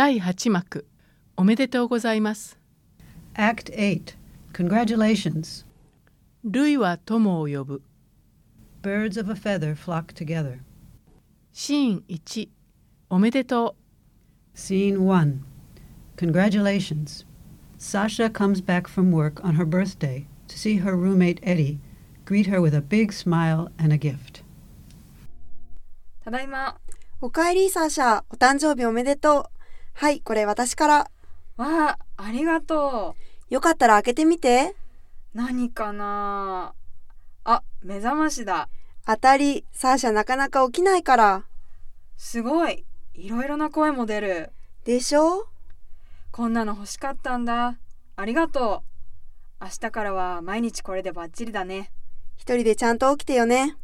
第8幕おめでとうございます。 Act 8 Congratulations. 類は友を呼ぶ。 Birds of a feather flock together. シーン1おめでとう。 Scene 1 Congratulations. Sasha comes back from work on her birthday to see her roommate Eddie greet her with a big smile and a gift. ただいま。 おかえりサーシャ、お誕生日おめでとう。はい、これ私から。 わあ、ありがとよかったら開けてみて。 何かなあ、目覚ましだ。 当たり、サーシャなかなか起きないから。 すごい、いろいろな声も出る。 でしょ？ こんなの欲しかったんだ。ありがとう。明日からは毎日これでバッチリだね。 一人でちゃんと起きてよね。